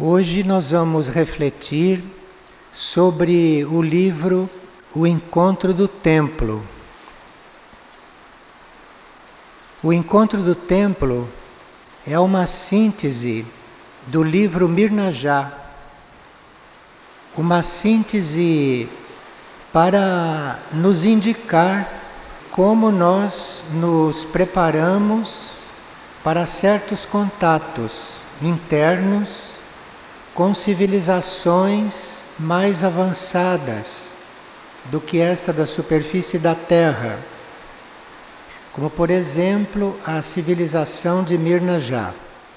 Hoje nós vamos refletir sobre o livro O Encontro do Templo. O Encontro do Templo é uma síntese do livro Mirnajá, uma síntese para nos indicar como nós nos preparamos para certos contatos internos com civilizações mais avançadas do que esta da superfície da Terra, como por exemplo a civilização de Mirnajá.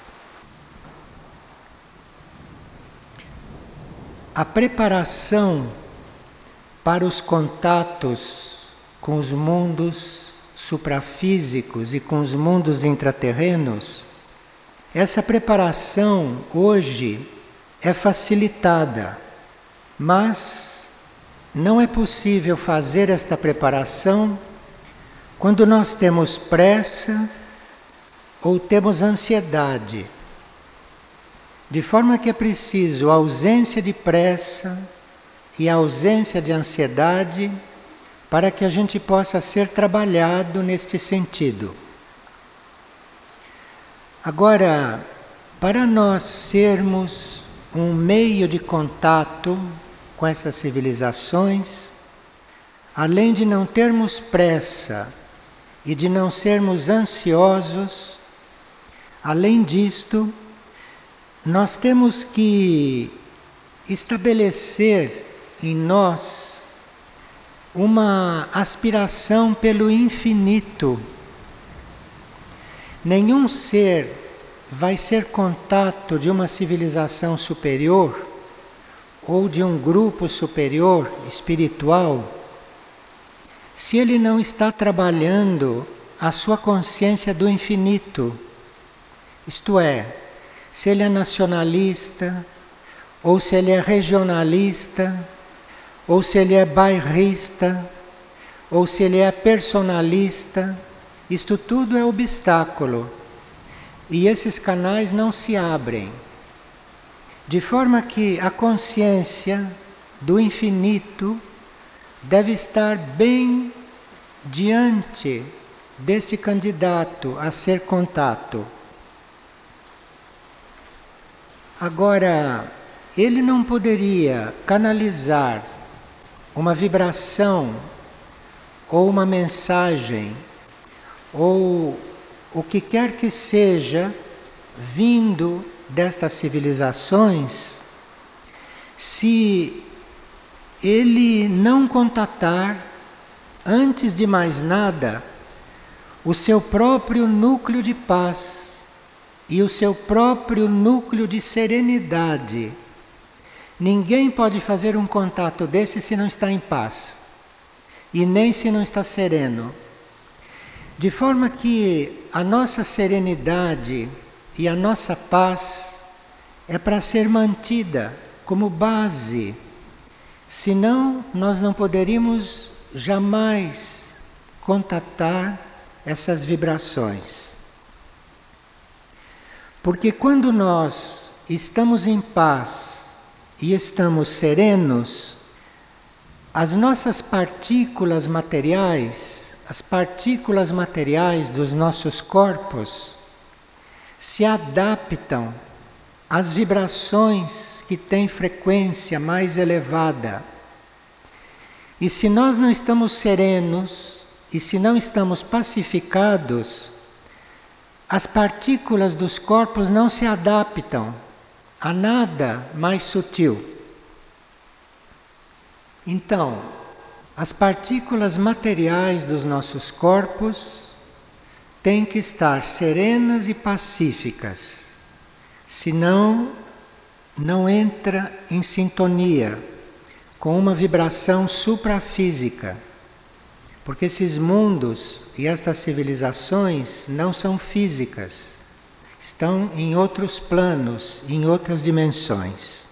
A preparação para os contatos com os mundos suprafísicos e com os mundos intraterrenos, essa preparação hoje é facilitada, mas não é possível fazer esta preparação quando nós temos pressa ou temos ansiedade. De forma que é preciso a ausência de pressa e a ausência de ansiedade para que a gente possa ser trabalhado neste sentido. Agora, para nós sermos um meio de contato com essas civilizações, além de não termos pressa e de não sermos ansiosos, além disto, nós temos que estabelecer em nós uma aspiração pelo infinito. Nenhum ser vai ser contato de uma civilização superior ou de um grupo superior espiritual se ele não está trabalhando a sua consciência do infinito. Isto é, se ele é nacionalista, ou se ele é regionalista, ou se ele é bairrista, ou se ele é personalista, isto tudo é obstáculo. E esses canais não se abrem. De forma que a consciência do infinito deve estar bem diante deste candidato a ser contato. Agora, ele não poderia canalizar uma vibração ou uma mensagem ou o que quer que seja vindo destas civilizações se ele não contatar, antes de mais nada, o seu próprio núcleo de paz e o seu próprio núcleo de serenidade. Ninguém pode fazer um contato desse se não está em paz e nem se não está sereno. De forma que a nossa serenidade e a nossa paz é para ser mantida como base. Senão, nós não poderíamos jamais contatar essas vibrações. Porque quando nós estamos em paz e estamos serenos, as nossas partículas materiais, as partículas materiais dos nossos corpos se adaptam às vibrações que têm frequência mais elevada. E se nós não estamos serenos e se não estamos pacificados, as partículas dos corpos não se adaptam a nada mais sutil. Então, as partículas materiais dos nossos corpos têm que estar serenas e pacíficas, senão não entra em sintonia com uma vibração suprafísica, porque esses mundos e estas civilizações não são físicas, estão em outros planos, em outras dimensões.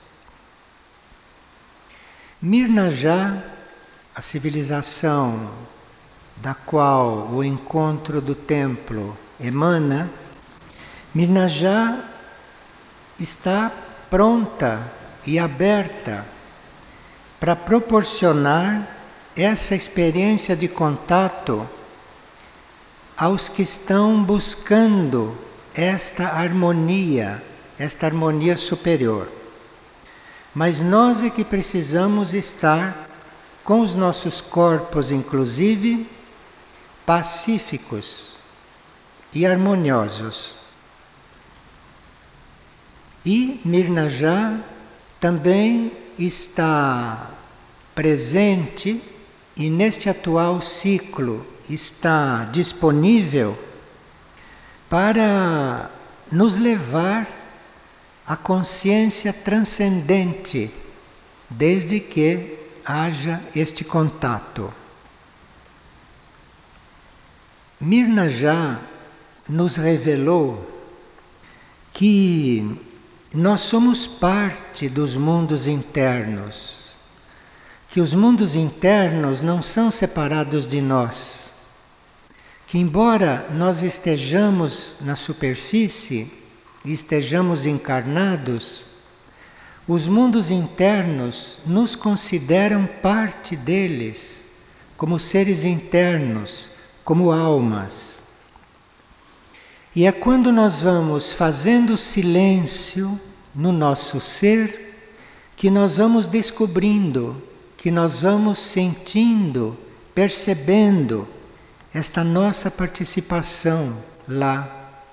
Mirnajá, a civilização da qual o encontro do templo emana, Mirnajá está pronta e aberta para proporcionar essa experiência de contato aos que estão buscando esta harmonia superior. Mas nós é que precisamos estar com os nossos corpos, inclusive, pacíficos e harmoniosos. E Mirna já também está presente e neste atual ciclo está disponível para nos levar à consciência transcendente, desde que haja este contato. Mirna já nos revelou que nós somos parte dos mundos internos, que os mundos internos não são separados de nós, que embora nós estejamos na superfície e estejamos encarnados, os mundos internos nos consideram parte deles, como seres internos, como almas. E é quando nós vamos fazendo silêncio no nosso ser que nós vamos descobrindo, que nós vamos sentindo, percebendo esta nossa participação lá.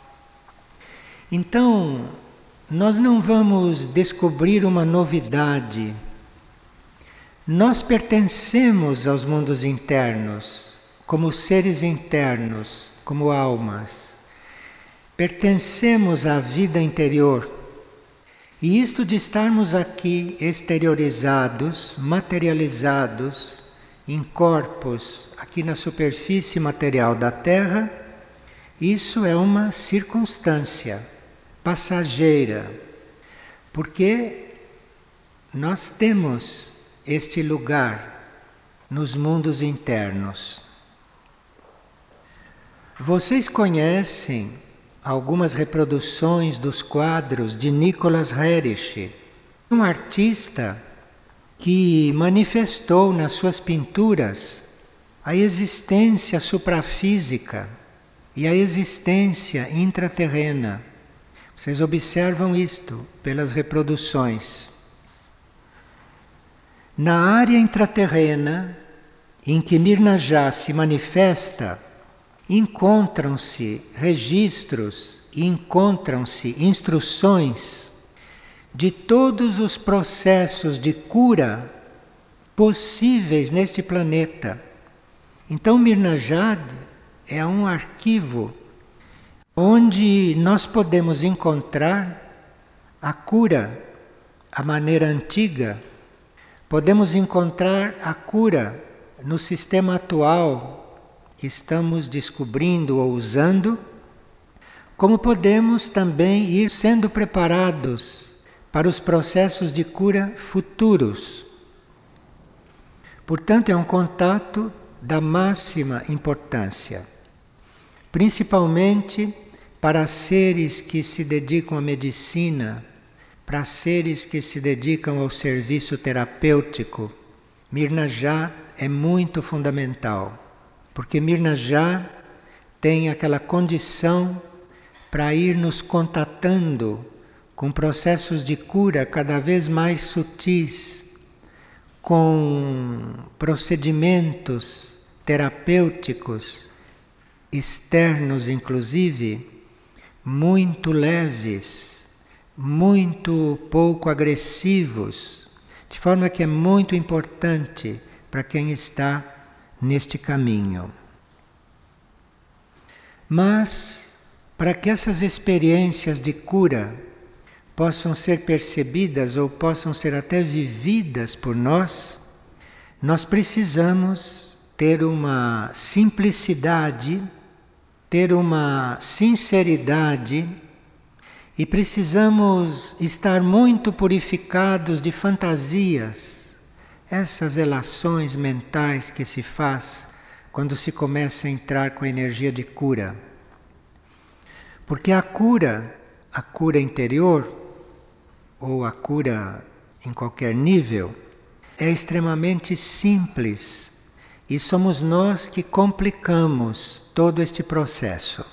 Então, nós não vamos descobrir uma novidade. Nós pertencemos aos mundos internos, como seres internos, como almas. Pertencemos à vida interior. E isto de estarmos aqui exteriorizados, materializados, em corpos aqui na superfície material da Terra, isso é uma circunstância passageira, porque nós temos este lugar nos mundos internos. Vocês conhecem algumas reproduções dos quadros de Nicholas Herrich, um artista que manifestou nas suas pinturas a existência suprafísica e a existência intraterrena. Vocês observam isto pelas reproduções. Na área intraterrena, em que Mirna já se manifesta, encontram-se registros e encontram-se instruções de todos os processos de cura possíveis neste planeta. Então Mirna Jad é um arquivo onde nós podemos encontrar a cura, a maneira antiga, podemos encontrar a cura no sistema atual que estamos descobrindo ou usando, como podemos também ir sendo preparados para os processos de cura futuros. Portanto, é um contato da máxima importância, principalmente para seres que se dedicam à medicina, para seres que se dedicam ao serviço terapêutico. Mirna já é muito fundamental, porque Mirna já tem aquela condição para ir nos contatando com processos de cura cada vez mais sutis, com procedimentos terapêuticos externos, inclusive, muito leves, muito pouco agressivos, de forma que é muito importante para quem está neste caminho. Mas, para que essas experiências de cura possam ser percebidas ou possam ser até vividas por nós, nós precisamos ter uma simplicidade, ter uma sinceridade e precisamos estar muito purificados de fantasias, essas relações mentais que se faz quando se começa a entrar com a energia de cura. Porque a cura interior, ou a cura em qualquer nível, é extremamente simples e somos nós que complicamos todo este processo.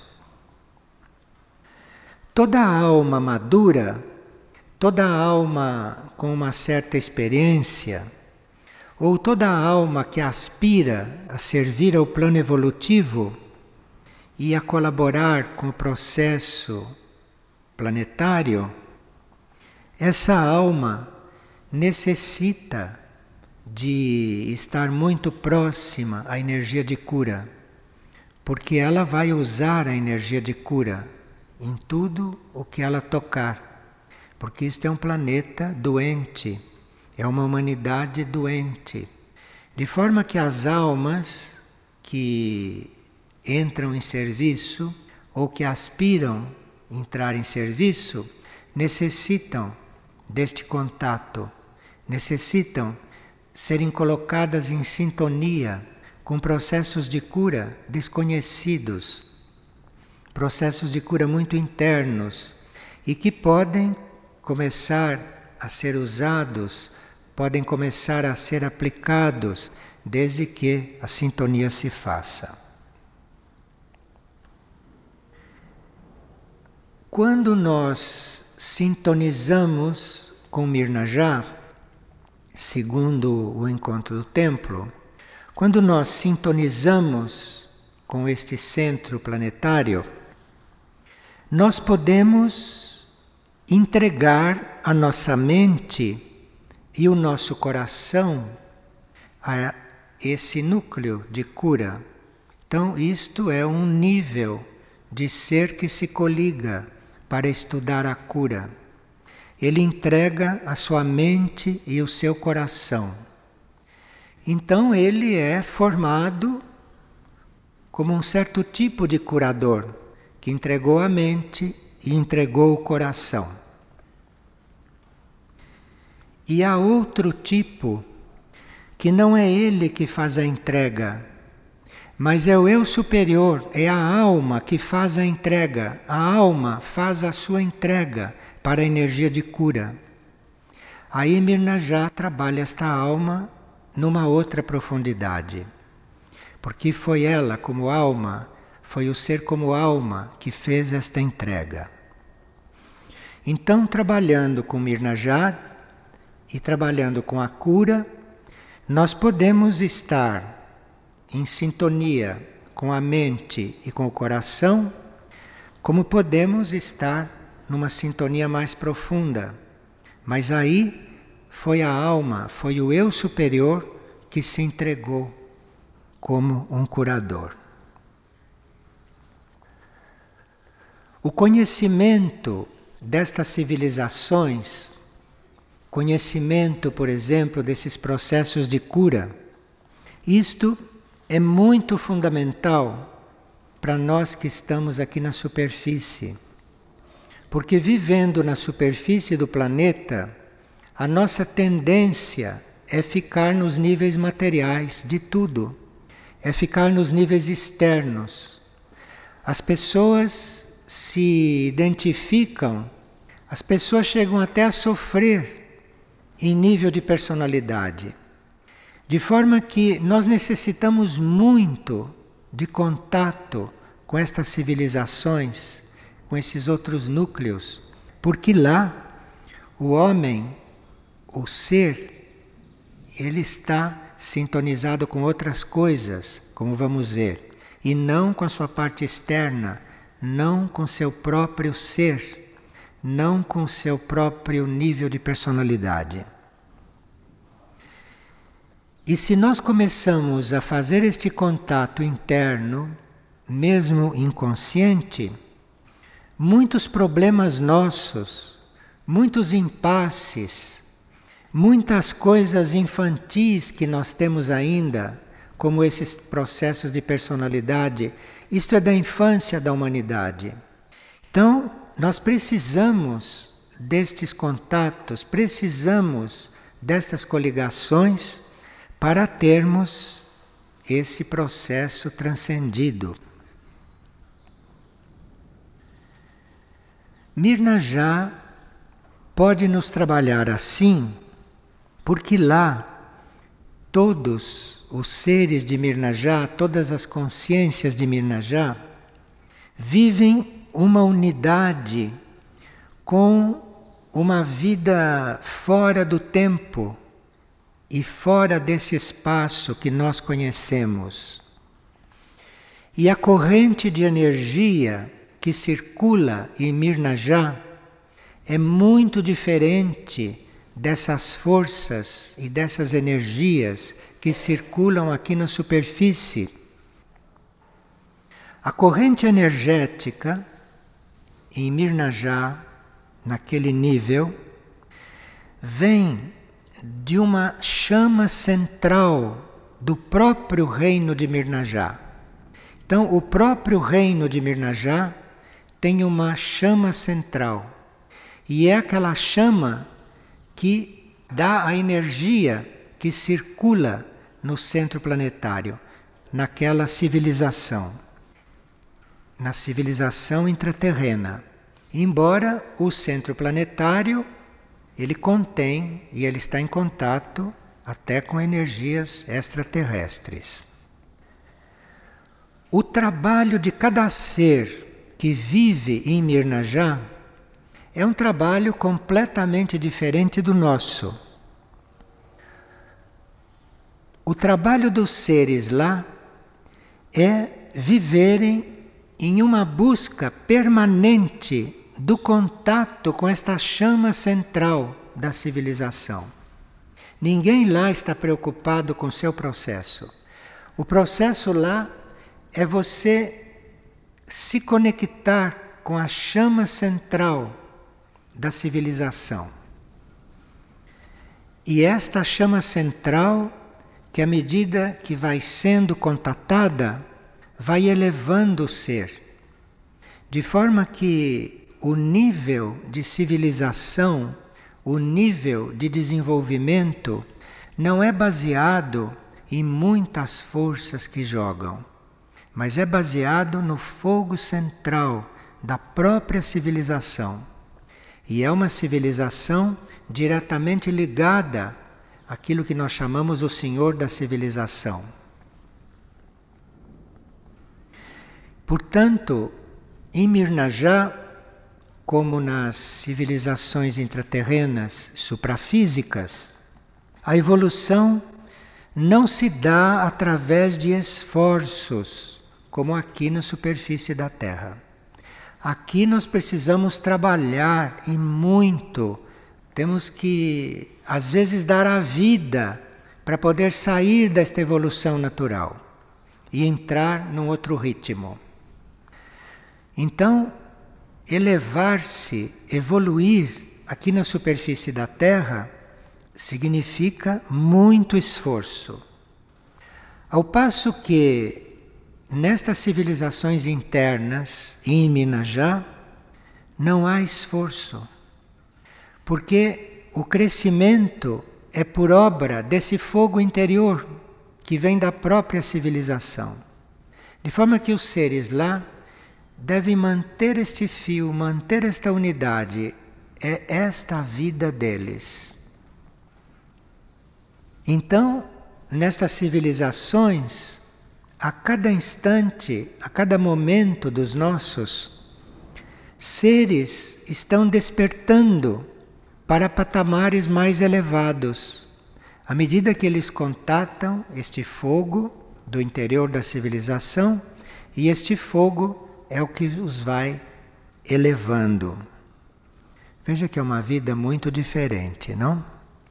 Toda alma madura, toda alma com uma certa experiência, ou toda alma que aspira a servir ao plano evolutivo e a colaborar com o processo planetário, essa alma necessita de estar muito próxima à energia de cura, porque ela vai usar a energia de cura em tudo o que ela tocar, porque isto é um planeta doente, é uma humanidade doente, de forma que as almas que entram em serviço ou que aspiram a entrar em serviço necessitam deste contato, necessitam serem colocadas em sintonia com processos de cura desconhecidos, processos de cura muito internos e que podem começar a ser usados, podem começar a ser aplicados desde que a sintonia se faça. Quando nós sintonizamos com Mirnajá, segundo o encontro do templo, quando nós sintonizamos com este centro planetário, nós podemos entregar a nossa mente e o nosso coração a esse núcleo de cura. Então, isto é um nível de ser que se coliga para estudar a cura. Ele entrega a sua mente e o seu coração. Então ele é formado como um certo tipo de curador, que entregou a mente e entregou o coração. E há outro tipo, que não é ele que faz a entrega, mas é o eu superior, é a alma que faz a entrega. A alma faz a sua entrega para a energia de cura. Aí Mirnajá trabalha esta alma numa outra profundidade. Porque foi ela como alma, foi o ser como alma que fez esta entrega. Então, trabalhando com Mirnajá e trabalhando com a cura, nós podemos estar em sintonia com a mente e com o coração, como podemos estar numa sintonia mais profunda. Mas aí foi a alma, foi o eu superior que se entregou como um curador. O conhecimento destas civilizações, conhecimento, por exemplo, desses processos de cura, isto é muito fundamental para nós que estamos aqui na superfície. Porque vivendo na superfície do planeta, a nossa tendência é ficar nos níveis materiais de tudo, é ficar nos níveis externos. As pessoas se identificam, as pessoas chegam até a sofrer em nível de personalidade. De forma que nós necessitamos muito de contato com estas civilizações, com esses outros núcleos, porque lá o homem, o ser, ele está sintonizado com outras coisas, como vamos ver, e não com a sua parte externa, não com seu próprio ser, não com seu próprio nível de personalidade. E se nós começamos a fazer este contato interno, mesmo inconsciente, muitos problemas nossos, muitos impasses, muitas coisas infantis que nós temos ainda, como esses processos de personalidade, isto é da infância da humanidade. Então, nós precisamos destes contatos, precisamos destas coligações para termos esse processo transcendido. Mirnajá pode nos trabalhar assim, porque lá todos os seres de Mirnajá, todas as consciências de Mirnajá, vivem uma unidade com uma vida fora do tempo e fora desse espaço que nós conhecemos. E a corrente de energia que circula em Mirnajá é muito diferente dessas forças e dessas energias que circulam aqui na superfície. A corrente energética em Mirnajá, naquele nível, vem de uma chama central do próprio reino de Mirnajá. Então, o próprio reino de Mirnajá tem uma chama central. E é aquela chama que dá a energia que circula no centro planetário, naquela civilização, na civilização intraterrena. Embora o centro planetário, ele contém e ele está em contato até com energias extraterrestres. O trabalho de cada ser que vive em Mirnajá é um trabalho completamente diferente do nosso. O trabalho dos seres lá é viverem em uma busca permanente do contato com esta chama central da civilização. Ninguém lá está preocupado com o seu processo. O processo lá é você se conectar com a chama central da civilização. E esta chama central, que à medida que vai sendo contatada, vai elevando o ser, de forma que o nível de civilização, o nível de desenvolvimento, não é baseado em muitas forças que jogam, mas é baseado no fogo central da própria civilização. E é uma civilização diretamente ligada àquilo que nós chamamos o Senhor da civilização. Portanto, em Mirnajá, como nas civilizações intraterrenas suprafísicas, a evolução não se dá através de esforços, como aqui na superfície da Terra. Aqui nós precisamos trabalhar e muito. Temos que, às vezes, dar a vida para poder sair desta evolução natural e entrar num outro ritmo. Então, elevar-se, evoluir aqui na superfície da Terra significa muito esforço. Ao passo que nestas civilizações internas, em Mirnajá, não há esforço, porque o crescimento é por obra desse fogo interior que vem da própria civilização. De forma que os seres lá devem manter este fio, manter esta unidade. É esta a vida deles. Então, nestas civilizações, a cada instante, a cada momento dos nossos, seres estão despertando para patamares mais elevados. À medida que eles contatam este fogo do interior da civilização, e este fogo é o que os vai elevando. Veja que é uma vida muito diferente, não?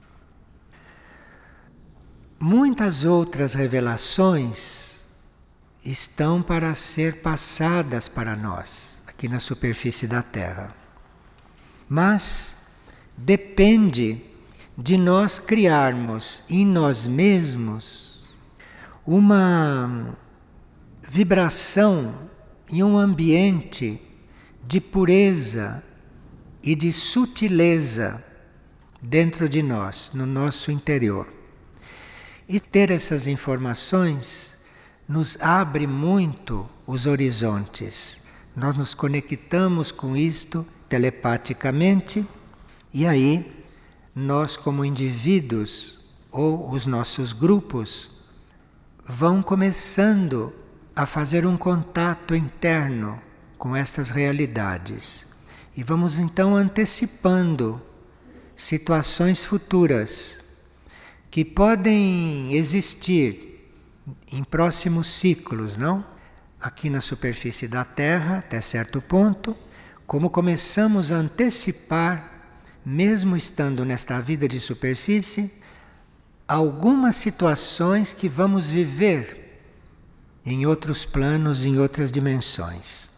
Muitas outras revelações estão para ser passadas para nós, aqui na superfície da Terra. Mas depende de nós criarmos em nós mesmos uma vibração em um ambiente de pureza e de sutileza dentro de nós, no nosso interior. E ter essas informações nos abre muito os horizontes. Nós nos conectamos com isto telepaticamente E aí, nós como indivíduos ou os nossos grupos vão começando a fazer um contato interno com estas realidades. E vamos então antecipando situações futuras que podem existir em próximos ciclos, não? Aqui na superfície da Terra, até certo ponto, como começamos a antecipar, mesmo estando nesta vida de superfície, algumas situações que vamos viver em outros planos, em outras dimensões.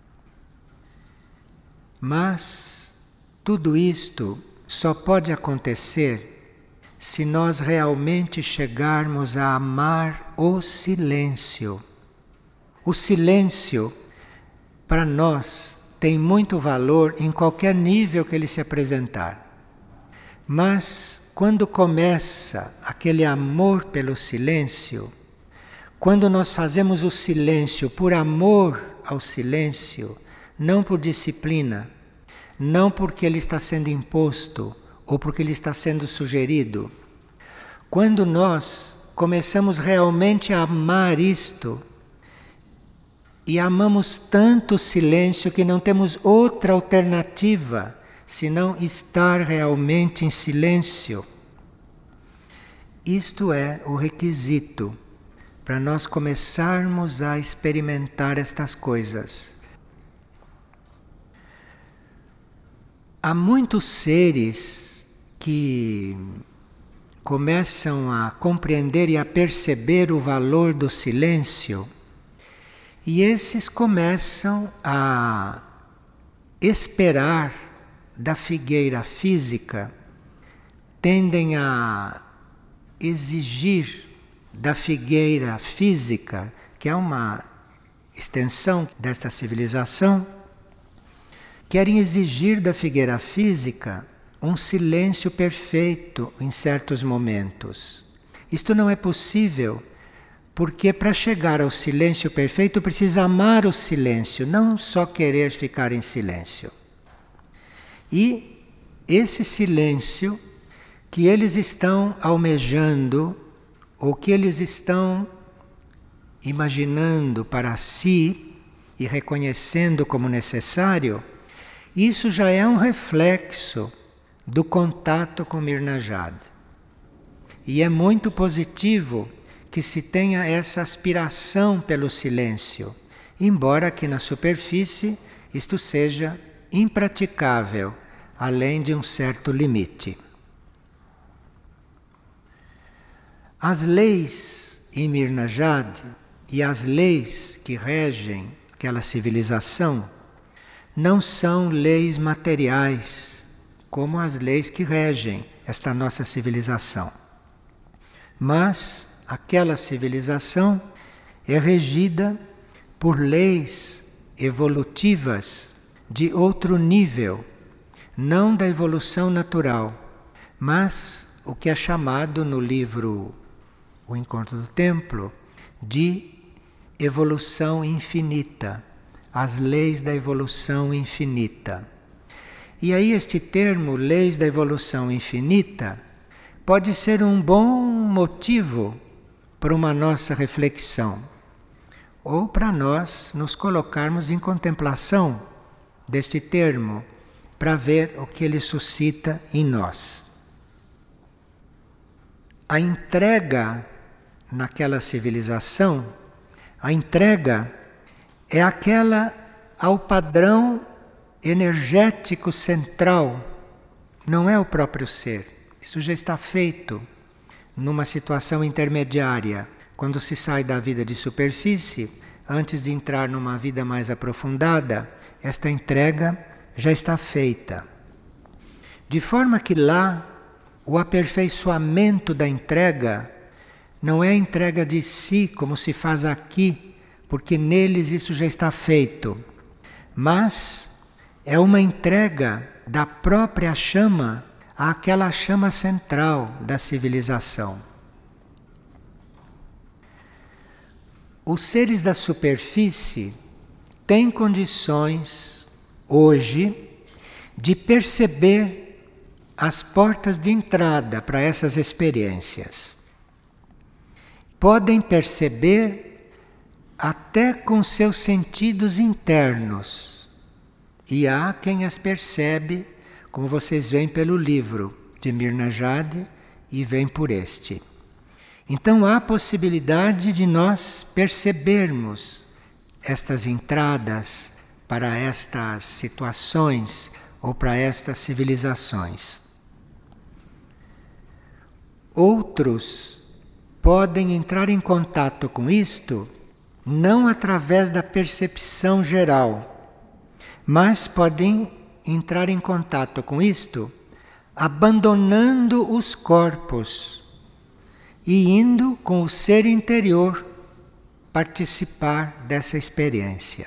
Mas tudo isto só pode acontecer se nós realmente chegarmos a amar o silêncio. O silêncio, para nós, tem muito valor em qualquer nível que ele se apresentar. Mas quando começa aquele amor pelo silêncio, quando nós fazemos o silêncio por amor ao silêncio, não por disciplina, não porque ele está sendo imposto ou porque ele está sendo sugerido, quando nós começamos realmente a amar isto, e amamos tanto o silêncio que não temos outra alternativa senão estar realmente em silêncio. Isto é o requisito para nós começarmos a experimentar estas coisas. Há muitos seres que começam a compreender e a perceber o valor do silêncio, e esses começam a esperar da figueira física, tendem a exigir da figueira física, que é uma extensão desta civilização, querem exigir da figueira física um silêncio perfeito em certos momentos. Isto não é possível, porque para chegar ao silêncio perfeito precisa amar o silêncio, não só querer ficar em silêncio. E esse silêncio que eles estão almejando, ou que eles estão imaginando para si e reconhecendo como necessário, isso já é um reflexo do contato com Mirna Jade. E é muito positivo que se tenha essa aspiração pelo silêncio, embora aqui na superfície isto seja impraticável, além de um certo limite. As leis em Mirna Jade e as leis que regem aquela civilização não são leis materiais, como as leis que regem esta nossa civilização. Mas aquela civilização é regida por leis evolutivas de outro nível, não da evolução natural, mas o que é chamado no livro O Encontro do Templo de evolução infinita, as leis da evolução infinita. E aí este termo, leis da evolução infinita, pode ser um bom motivo para uma nossa reflexão, ou para nós nos colocarmos em contemplação deste termo, para ver o que ele suscita em nós. A entrega naquela civilização, a entrega é aquela ao padrão energético central, não é o próprio ser. Isso já está feito numa situação intermediária, quando se sai da vida de superfície, antes de entrar numa vida mais aprofundada, esta entrega já está feita. De forma que lá, o aperfeiçoamento da entrega não é a entrega de si, como se faz aqui, porque neles isso já está feito, mas é uma entrega da própria chama àquela chama central da civilização. Os seres da superfície têm condições, hoje, de perceber as portas de entrada para essas experiências. Podem perceber até com seus sentidos internos. E há quem as percebe, como vocês veem pelo livro de Mirna Jade, e veem por este. Então há possibilidade de nós percebermos estas entradas para estas situações ou para estas civilizações. Outros podem entrar em contato com isto não através da percepção geral, mas podem entrar em contato com isto abandonando os corpos e indo com o ser interior participar dessa experiência.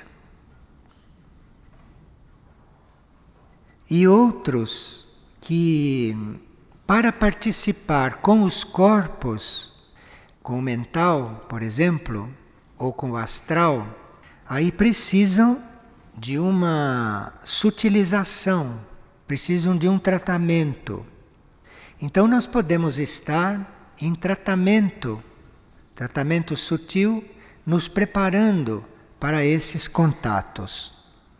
E outros que, para participar com os corpos, com o mental, por exemplo, ou com o astral, aí precisam de uma sutilização, precisam de um tratamento. Então nós podemos estar em tratamento sutil, nos preparando para esses contatos.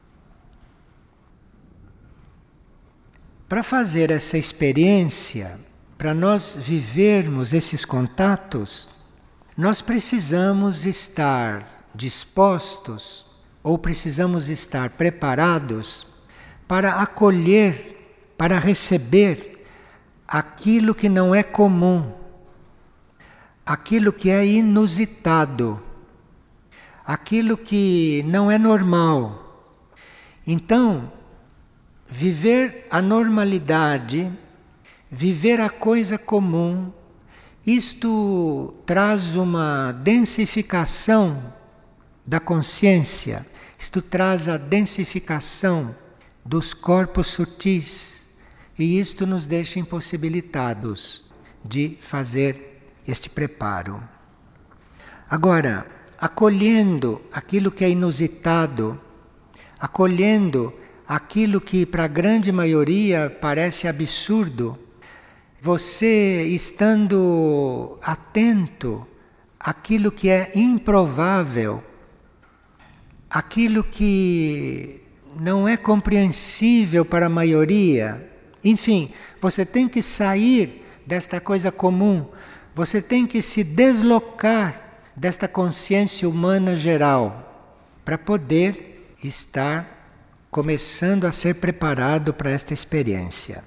Para fazer essa experiência, para nós vivermos esses contatos, nós precisamos estar dispostos ou precisamos estar preparados para acolher, para receber aquilo que não é comum, aquilo que é inusitado, aquilo que não é normal. Então, viver a normalidade, viver a coisa comum, isto traz uma densificação da consciência, isto traz a densificação dos corpos sutis, e isto nos deixa impossibilitados de fazer este preparo. Agora, acolhendo aquilo que é inusitado, acolhendo aquilo que para a grande maioria parece absurdo, você estando atento àquilo que é improvável, aquilo que não é compreensível para a maioria, enfim, você tem que sair desta coisa comum, você tem que se deslocar desta consciência humana geral para poder estar começando a ser preparado para esta experiência.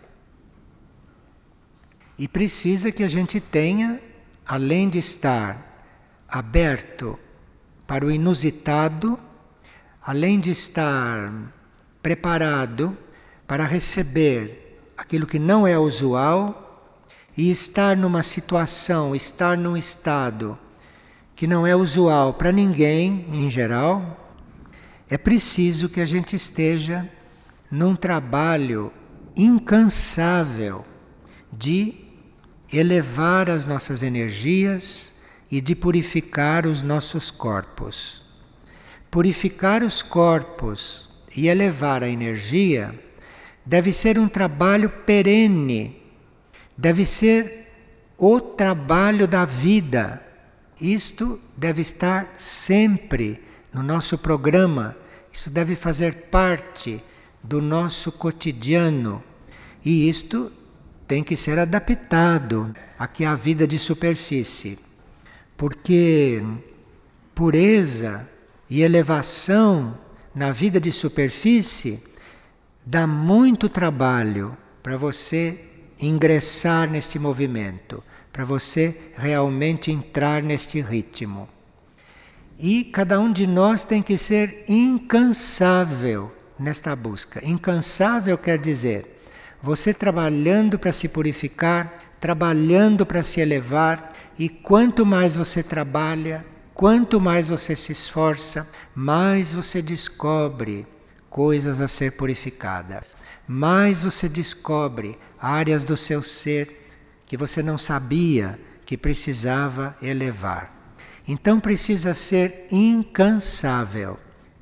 E precisa que a gente tenha, além de estar aberto para o inusitado, além de estar preparado para receber aquilo que não é usual, e estar numa situação, estar num estado que não é usual para ninguém em geral, é preciso que a gente esteja num trabalho incansável de elevar as nossas energias e de purificar os nossos corpos. Purificar os corpos e elevar a energia deve ser um trabalho perene, deve ser o trabalho da vida. Isto deve estar sempre no nosso programa, isso deve fazer parte do nosso cotidiano. E isto tem que ser adaptado aqui à vida de superfície, porque pureza e elevação na vida de superfície dá muito trabalho para você ingressar neste movimento, para você realmente entrar neste ritmo. E cada um de nós tem que ser incansável nesta busca. Incansável quer dizer você trabalhando para se purificar, trabalhando para se elevar, e quanto mais você trabalha, quanto mais você se esforça, mais você descobre coisas a ser purificadas. Mais você descobre áreas do seu ser que você não sabia que precisava elevar. Então precisa ser incansável.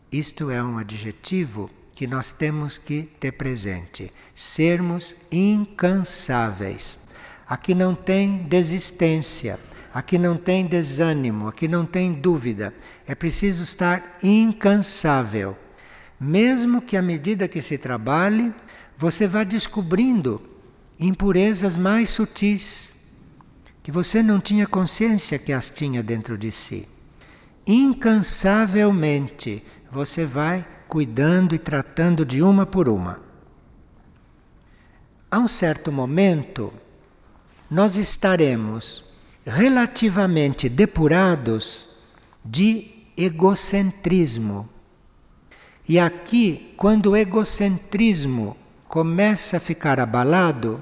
Isto é um adjetivo que nós temos que ter presente. Sermos incansáveis. Aqui não tem desistência, aqui não tem desânimo, aqui não tem dúvida. É preciso estar incansável. Mesmo que à medida que se trabalhe, você vá descobrindo impurezas mais sutis, que você não tinha consciência que as tinha dentro de si. Incansavelmente você vai cuidando e tratando de uma por uma. A um certo momento, nós estaremos relativamente depurados de egocentrismo. E aqui, quando o egocentrismo começa a ficar abalado,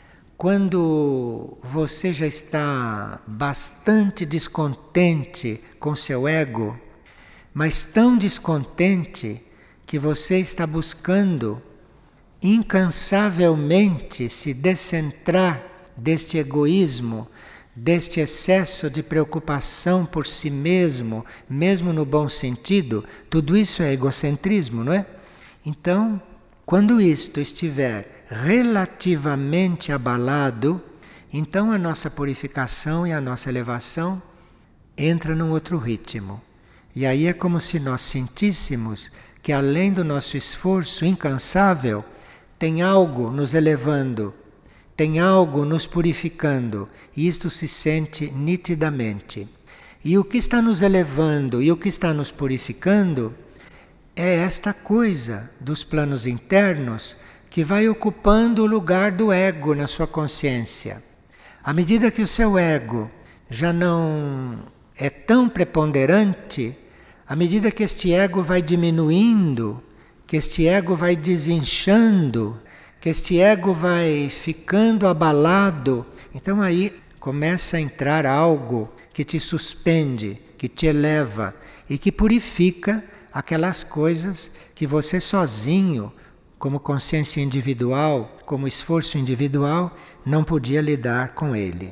quando você já está bastante descontente com seu ego, mas tão descontente que você está buscando incansavelmente se descentrar deste egoísmo, deste excesso de preocupação por si mesmo, mesmo no bom sentido, tudo isso é egocentrismo, não é? Então, quando isto estiver relativamente abalado, então a nossa purificação e a nossa elevação entra num outro ritmo. E aí é como se nós sentíssemos que além do nosso esforço incansável, tem algo nos elevando, tem algo nos purificando, e isto se sente nitidamente. E o que está nos elevando e o que está nos purificando é esta coisa dos planos internos que vai ocupando o lugar do ego na sua consciência. À medida que o seu ego já não é tão preponderante, à medida que este ego vai diminuindo, que este ego vai desinchando, que este ego vai ficando abalado, então aí começa a entrar algo que te suspende, que te eleva e que purifica aquelas coisas que você sozinho, como consciência individual, como esforço individual, não podia lidar com ele.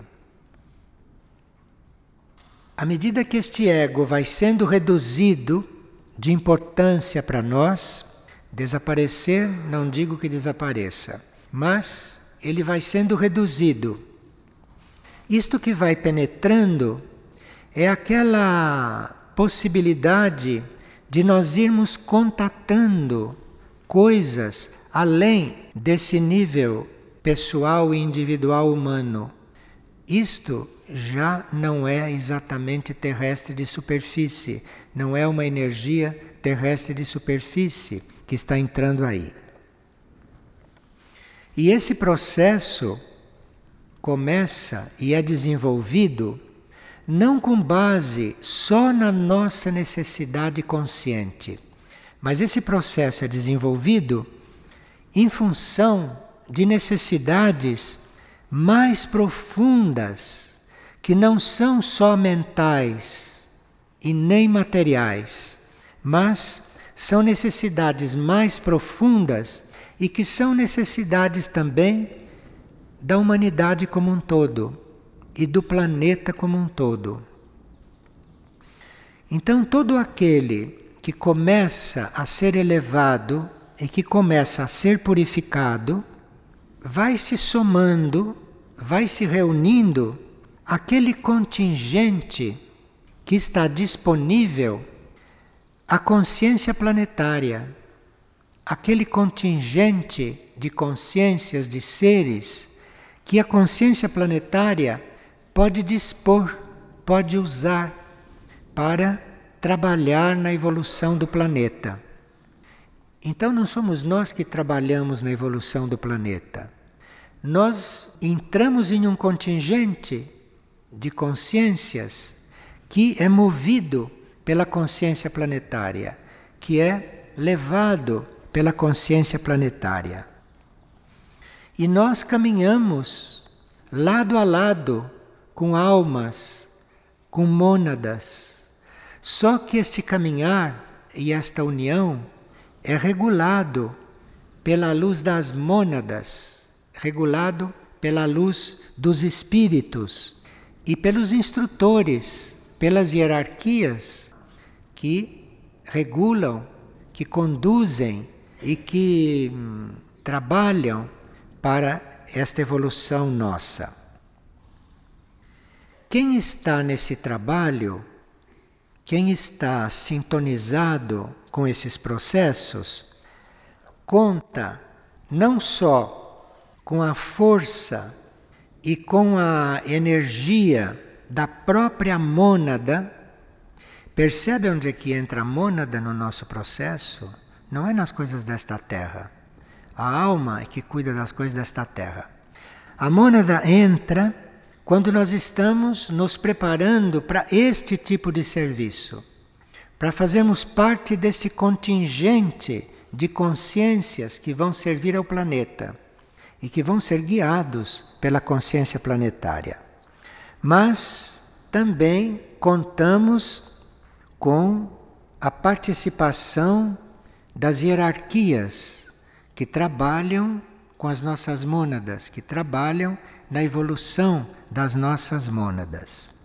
À medida que este ego vai sendo reduzido de importância para nós, desaparecer, não digo que desapareça, mas ele vai sendo reduzido. Isto que vai penetrando é aquela possibilidade de nós irmos contatando coisas além desse nível pessoal e individual humano. Isto já não é exatamente terrestre de superfície, não é uma energia terrestre de superfície que está entrando aí. E esse processo começa e é desenvolvido não com base só na nossa necessidade consciente, mas esse processo é desenvolvido em função de necessidades mais profundas, que não são só mentais e nem materiais, mas são necessidades mais profundas e que são necessidades também da humanidade como um todo e do planeta como um todo. Então, todo aquele que começa a ser elevado e que começa a ser purificado, vai se somando, vai se reunindo aquele contingente que está disponível à consciência planetária, aquele contingente de consciências de seres que a consciência planetária pode dispor, pode usar para trabalhar na evolução do planeta. Então não somos nós que trabalhamos na evolução do planeta. Nós entramos em um contingente de consciências que é movido pela consciência planetária, que é levado pela consciência planetária. E nós caminhamos lado a lado com almas, com mônadas. Só que este caminhar e esta união é regulado pela luz das mônadas, regulado pela luz dos espíritos e pelos instrutores, pelas hierarquias que regulam que conduzem e que trabalham para esta evolução nossa. Quem está nesse trabalho, quem está sintonizado com esses processos, conta não só com a força e com a energia da própria mônada. Percebe onde é que entra a mônada no nosso processo? Não é nas coisas desta terra. A alma é que cuida das coisas desta terra. A mônada entra quando nós estamos nos preparando para este tipo de serviço, para fazermos parte deste contingente de consciências que vão servir ao planeta e que vão ser guiados pela consciência planetária. Mas também contamos com a participação das hierarquias que trabalham com as nossas mônadas, que trabalham na evolução das nossas mônadas.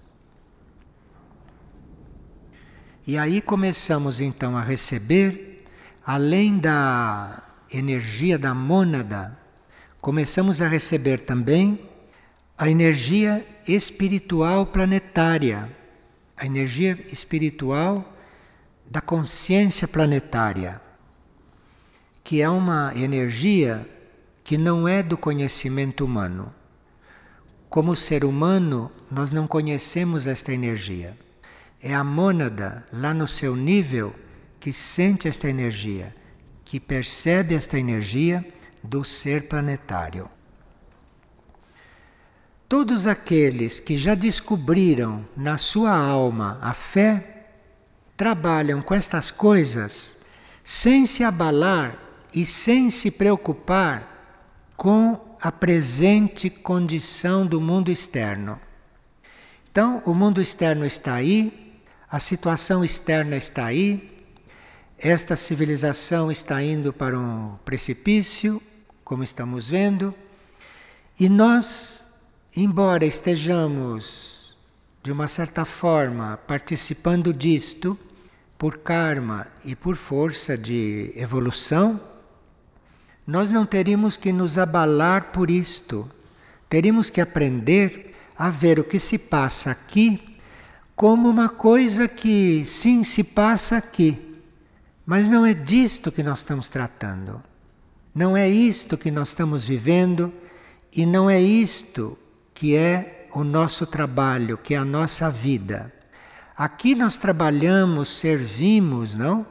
E aí começamos então a receber, além da energia da mônada, começamos a receber também a energia espiritual planetária, a energia espiritual da consciência planetária, que é uma energia que não é do conhecimento humano. Como ser humano, nós não conhecemos esta energia. É a mônada, lá no seu nível, que sente esta energia, que percebe esta energia do ser planetário. Todos aqueles que já descobriram na sua alma a fé, trabalham com estas coisas sem se abalar e sem se preocupar com a presente condição do mundo externo. Então, o mundo externo está aí, a situação externa está aí, esta civilização está indo para um precipício, como estamos vendo, e nós, embora estejamos, de uma certa forma, participando disto, por karma e por força de evolução, nós não teríamos que nos abalar por isto. Teríamos que aprender a ver o que se passa aqui como uma coisa que, sim, se passa aqui, mas não é disto que nós estamos tratando. Não é isto que nós estamos vivendo e não é isto que é o nosso trabalho, que é a nossa vida. Aqui nós trabalhamos, servimos, não?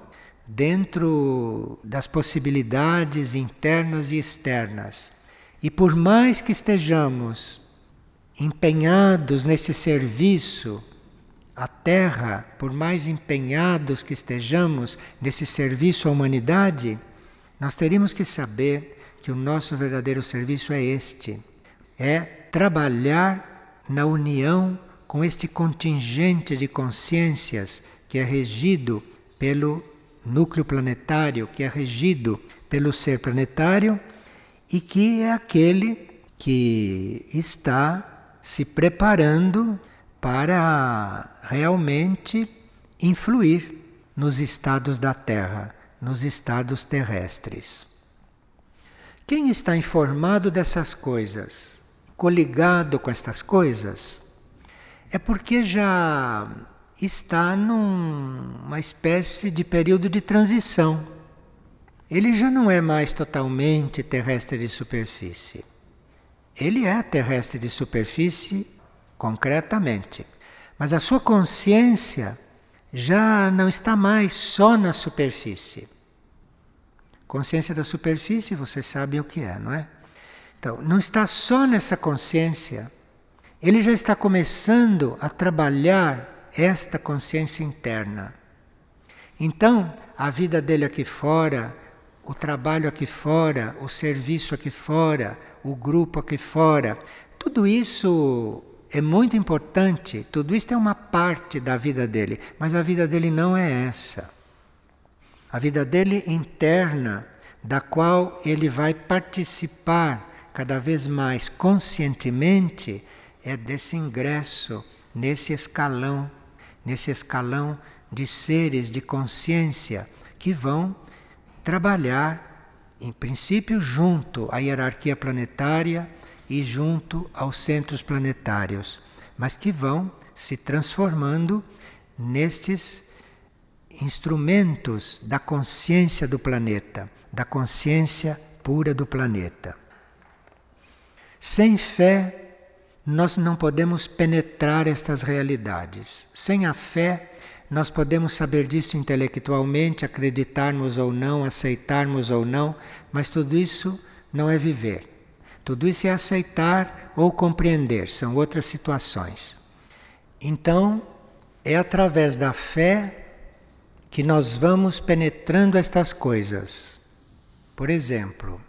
Dentro das possibilidades internas e externas. E por mais que estejamos empenhados nesse serviço à Terra, por mais empenhados que estejamos nesse serviço à humanidade, nós teríamos que saber que o nosso verdadeiro serviço é este: é trabalhar na união com este contingente de consciências que é regido pelo núcleo planetário, que é regido pelo ser planetário e que é aquele que está se preparando para realmente influir nos estados da Terra, nos estados terrestres. Quem está informado dessas coisas, coligado com estas coisas, é porque já está numa espécie de período de transição. Ele já não é mais totalmente terrestre de superfície. Ele é terrestre de superfície concretamente, mas a sua consciência já não está mais só na superfície. Consciência da superfície, vocês sabem o que é, não é? Então, não está só nessa consciência. Ele já está começando a trabalhar esta consciência interna. Então, a vida dele aqui fora, o trabalho aqui fora, o serviço aqui fora, o grupo aqui fora, tudo isso é muito importante, tudo isso é uma parte da vida dele, mas a vida dele não é essa. A vida dele interna, da qual ele vai participar cada vez mais conscientemente, é desse ingresso nesse escalão de seres de consciência que vão trabalhar, em princípio, junto à hierarquia planetária e junto aos centros planetários, mas que vão se transformando nestes instrumentos da consciência do planeta, da consciência pura do planeta. Sem fé, nós não podemos penetrar estas realidades. Sem a fé, nós podemos saber disso intelectualmente, acreditarmos ou não, aceitarmos ou não, mas tudo isso não é viver. Tudo isso é aceitar ou compreender, são outras situações. Então, é através da fé que nós vamos penetrando estas coisas. Por exemplo,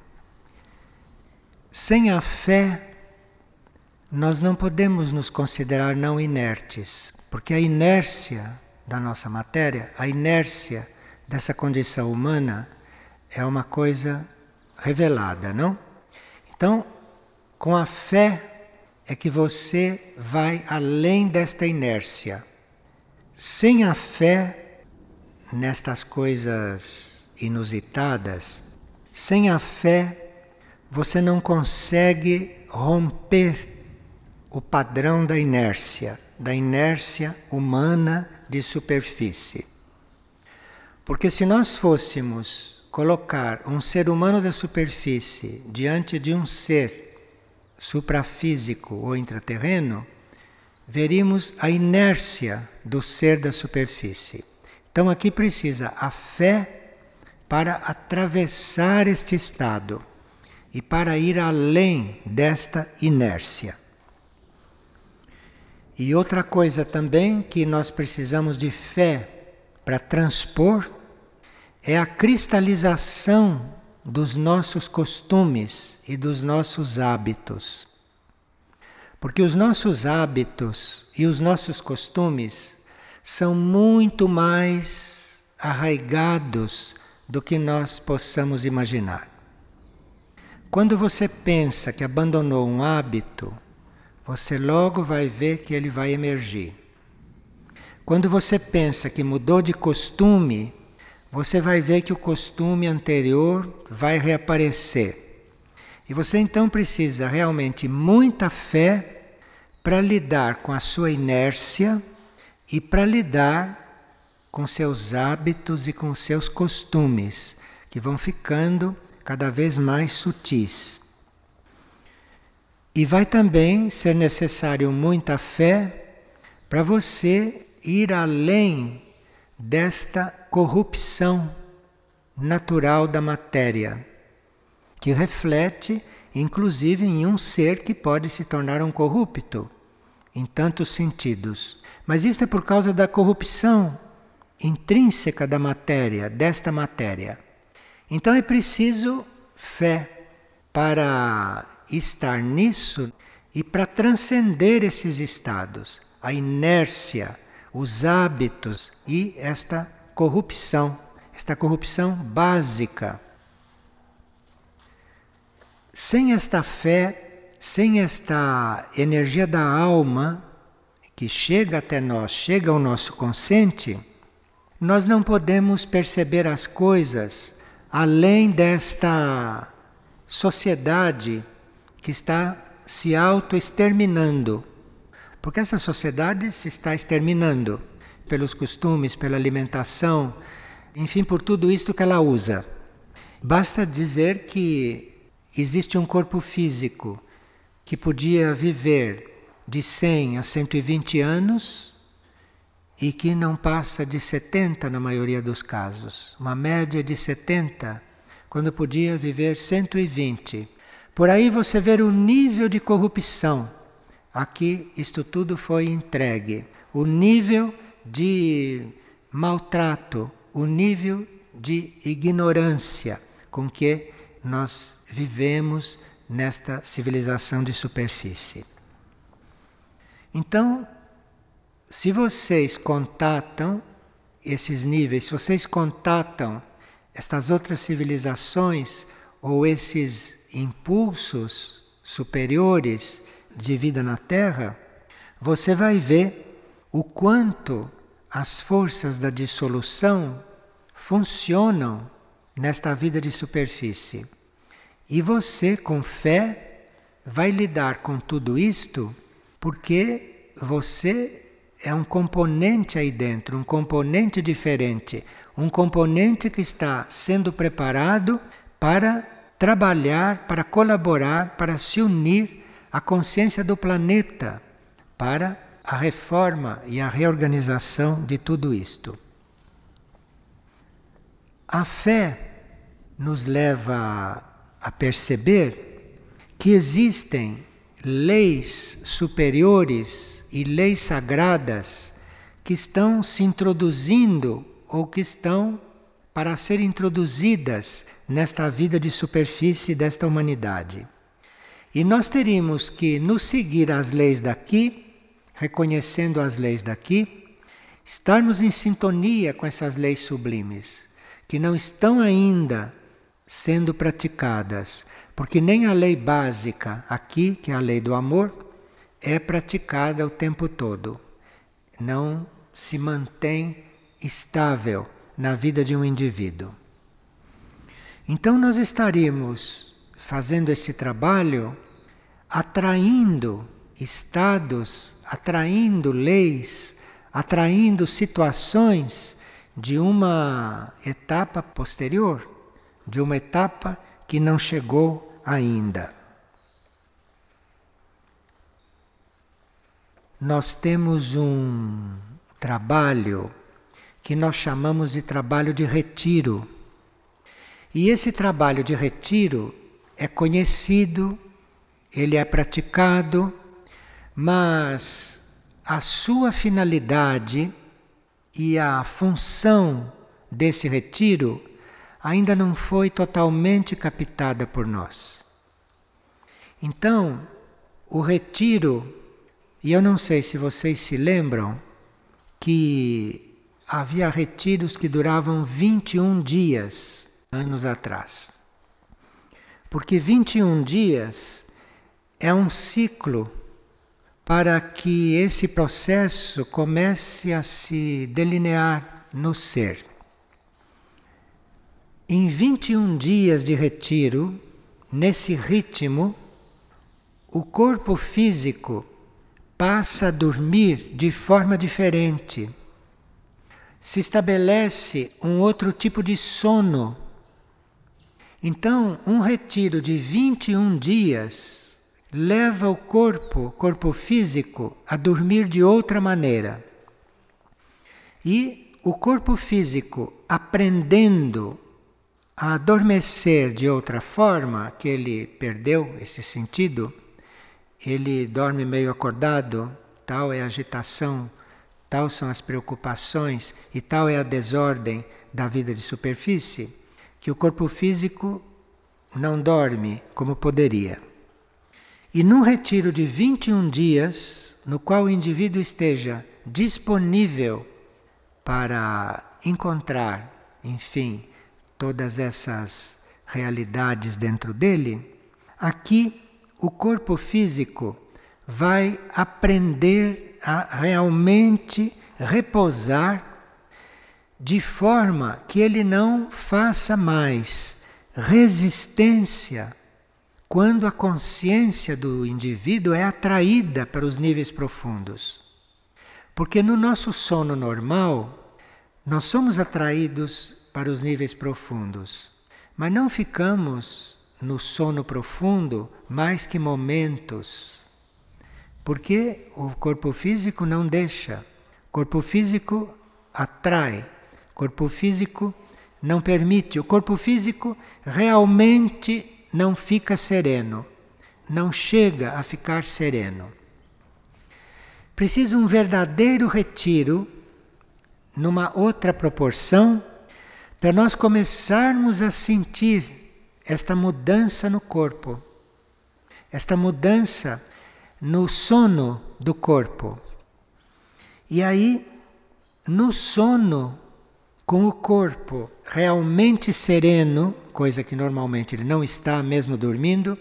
sem a fé, nós não podemos nos considerar não inertes, porque a inércia da nossa matéria, a inércia dessa condição humana é uma coisa revelada, não? Então, com a fé é que você vai além desta inércia. Sem a fé nestas coisas inusitadas, sem a fé você não consegue romper o padrão da inércia humana de superfície. Porque se nós fôssemos colocar um ser humano da superfície diante de um ser suprafísico ou intraterreno, veríamos a inércia do ser da superfície. Então aqui precisa a fé para atravessar este estado e para ir além desta inércia. E outra coisa também que nós precisamos de fé para transpor é a cristalização dos nossos costumes e dos nossos hábitos. Porque os nossos hábitos e os nossos costumes são muito mais arraigados do que nós possamos imaginar. Quando você pensa que abandonou um hábito, você logo vai ver que ele vai emergir. Quando você pensa que mudou de costume, você vai ver que o costume anterior vai reaparecer. E você então precisa realmente muita fé para lidar com a sua inércia e para lidar com seus hábitos e com seus costumes, que vão ficando cada vez mais sutis. E vai também ser necessário muita fé para você ir além desta corrupção natural da matéria, que reflete inclusive em um ser que pode se tornar um corrupto, em tantos sentidos. Mas isso é por causa da corrupção intrínseca da matéria, desta matéria. Então é preciso fé para estar nisso e para transcender esses estados, a inércia, os hábitos e esta corrupção básica. Sem esta fé, sem esta energia da alma que chega até nós, chega ao nosso consciente, nós não podemos perceber as coisas além desta sociedade que está se auto-exterminando. Porque essa sociedade se está exterminando pelos costumes, pela alimentação, enfim, por tudo isto que ela usa. Basta dizer que existe um corpo físico que podia viver de 100 a 120 anos e que não passa de 70 na maioria dos casos. Uma média de 70, quando podia viver 120. Por aí você vê o nível de corrupção. Aqui isto tudo foi entregue. O nível de maltrato, o nível de ignorância com que nós vivemos nesta civilização de superfície. Então, se vocês contatam esses níveis, se vocês contatam estas outras civilizações ou esses impulsos superiores de vida na Terra, você vai ver o quanto as forças da dissolução funcionam nesta vida de superfície. E você, com fé, vai lidar com tudo isto porque você é um componente aí dentro, um componente diferente, um componente que está sendo preparado para trabalhar, para colaborar, para se unir à consciência do planeta, para a reforma e a reorganização de tudo isto. A fé nos leva a perceber que existem leis superiores e leis sagradas que estão se introduzindo ou que estão para ser introduzidas nesta vida de superfície desta humanidade. E nós teríamos que nos seguir às leis daqui, reconhecendo as leis daqui, estarmos em sintonia com essas leis sublimes, que não estão ainda sendo praticadas, porque nem a lei básica aqui, que é a lei do amor, é praticada o tempo todo. Não se mantém estável na vida de um indivíduo. Então nós estaríamos fazendo esse trabalho atraindo estados, atraindo leis, atraindo situações de uma etapa posterior, de uma etapa que não chegou ainda. Nós temos um trabalho que nós chamamos de trabalho de retiro. E esse trabalho de retiro é conhecido, ele é praticado, mas a sua finalidade e a função desse retiro ainda não foi totalmente captada por nós. Então, o retiro, e eu não sei se vocês se lembram, que havia retiros que duravam 21 dias, anos atrás. Porque 21 dias é um ciclo para que esse processo comece a se delinear no ser. Em 21 dias de retiro, nesse ritmo, o corpo físico passa a dormir de forma diferente. Se estabelece um outro tipo de sono. Então, um retiro de 21 dias leva o corpo físico, a dormir de outra maneira. E o corpo físico, aprendendo a adormecer de outra forma, que ele perdeu esse sentido, ele dorme meio acordado, tal é a agitação, tal são as preocupações e tal é a desordem da vida de superfície, que o corpo físico não dorme como poderia. E num retiro de 21 dias, no qual o indivíduo esteja disponível para encontrar, enfim, todas essas realidades dentro dele, aqui o corpo físico vai aprender a realmente repousar de forma que ele não faça mais resistência quando a consciência do indivíduo é atraída para os níveis profundos. Porque no nosso sono normal, nós somos atraídos para os níveis profundos, mas não ficamos no sono profundo mais que momentos, porque o corpo físico não deixa, o corpo físico atrai, o corpo físico não permite, o corpo físico realmente não fica sereno, não chega a ficar sereno. Precisa um verdadeiro retiro, numa outra proporção, para nós começarmos a sentir esta mudança no corpo, esta mudança no sono do corpo. E aí, no sono, com o corpo realmente sereno, coisa que normalmente ele não está mesmo dormindo,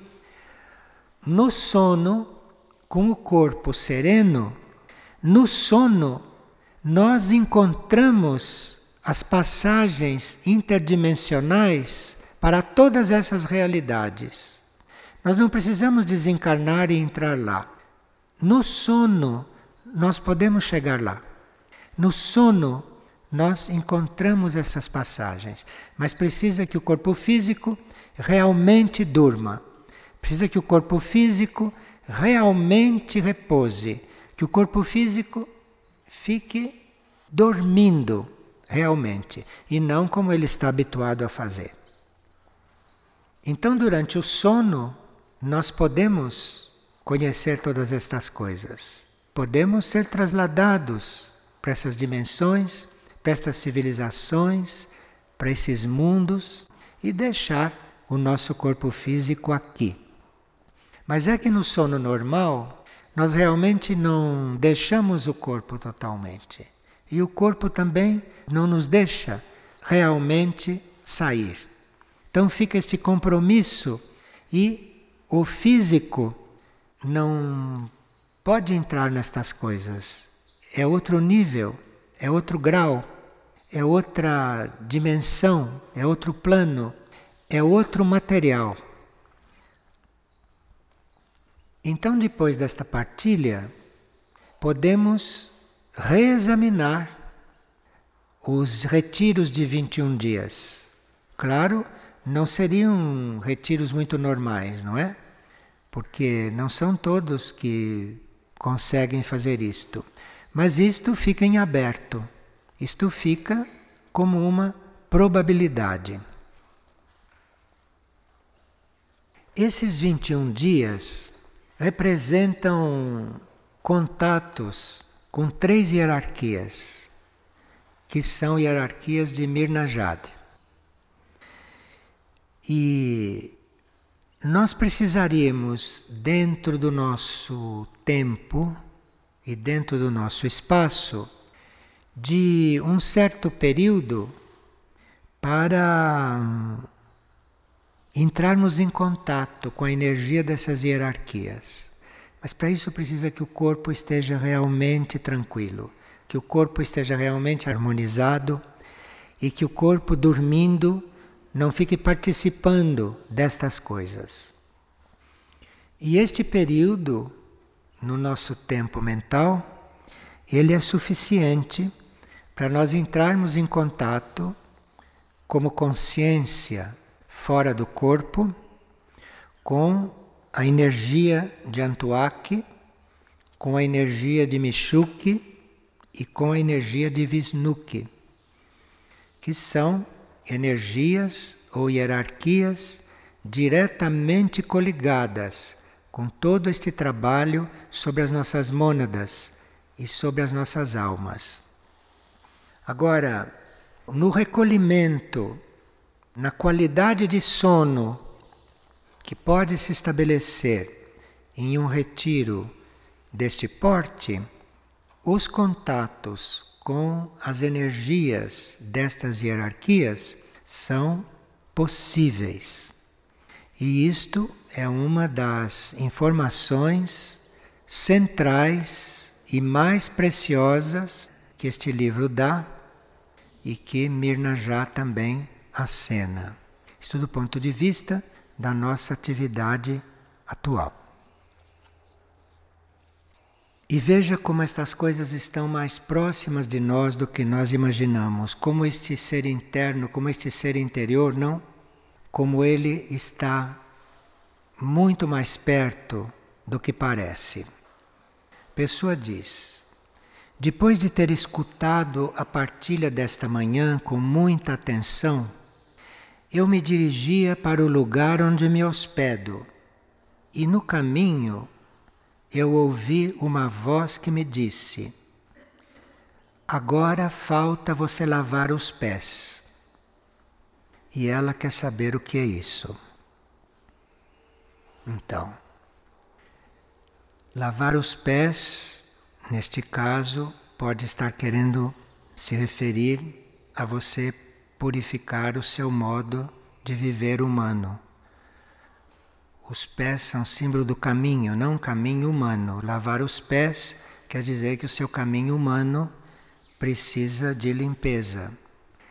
no sono, com o corpo sereno, no sono, nós encontramos as passagens interdimensionais para todas essas realidades. Nós não precisamos desencarnar e entrar lá. No sono, nós podemos chegar lá. No sono, nós encontramos essas passagens. Mas precisa que o corpo físico realmente durma. Precisa que o corpo físico realmente repose. Que o corpo físico fique dormindo realmente. E não como ele está habituado a fazer. Então, durante o sono, nós podemos conhecer todas estas coisas. Podemos ser trasladados para essas dimensões, para estas civilizações, para esses mundos e deixar o nosso corpo físico aqui. Mas é que no sono normal, nós realmente não deixamos o corpo totalmente. E o corpo também não nos deixa realmente sair. Então fica este compromisso e o físico não pode entrar nestas coisas. É outro nível, é outro grau, é outra dimensão, é outro plano, é outro material. Então, depois desta partilha, podemos reexaminar os retiros de 21 dias. Claro, não seriam retiros muito normais, não é? Porque não são todos que conseguem fazer isto. Mas isto fica em aberto. Isto fica como uma probabilidade. Esses 21 dias representam contatos com 3 hierarquias, que são hierarquias de Mirna Jade. E nós precisaríamos, dentro do nosso tempo e dentro do nosso espaço, de um certo período para entrarmos em contato com a energia dessas hierarquias. Mas para isso precisa que o corpo esteja realmente tranquilo, que o corpo esteja realmente harmonizado e que o corpo dormindo não fique participando destas coisas. E este período, no nosso tempo mental, ele é suficiente para nós entrarmos em contato como consciência fora do corpo com a energia de Antuak, com a energia de Michuque e com a energia de Visnuque, que são energias ou hierarquias diretamente coligadas com todo este trabalho sobre as nossas mônadas e sobre as nossas almas. Agora, no recolhimento, na qualidade de sono que pode se estabelecer em um retiro deste porte, os contatos com as energias destas hierarquias são possíveis. E isto é uma das informações centrais e mais preciosas que este livro dá e que Mirna já também acena. Isto do ponto de vista da nossa atividade atual. E veja como estas coisas estão mais próximas de nós do que nós imaginamos. Como este ser interno, como este ser interior, não? Como ele está muito mais perto do que parece. A pessoa diz: depois de ter escutado a partilha desta manhã com muita atenção, eu me dirigia para o lugar onde me hospedo e no caminho eu ouvi uma voz que me disse: agora falta você lavar os pés. E ela quer saber o que é isso. Então, lavar os pés, neste caso, pode estar querendo se referir a você purificar o seu modo de viver humano. Os pés são símbolo do caminho, não um caminho humano. Lavar os pés quer dizer que o seu caminho humano precisa de limpeza.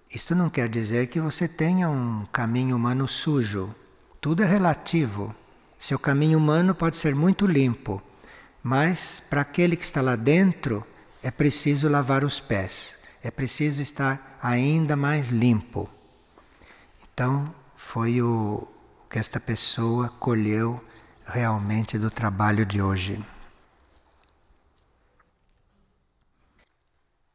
Isto não quer dizer que você tenha um caminho humano sujo. Tudo é relativo. Seu caminho humano pode ser muito limpo, mas para aquele que está lá dentro é preciso lavar os pés, é preciso estar ainda mais limpo. Então, foi o que esta pessoa colheu realmente do trabalho de hoje.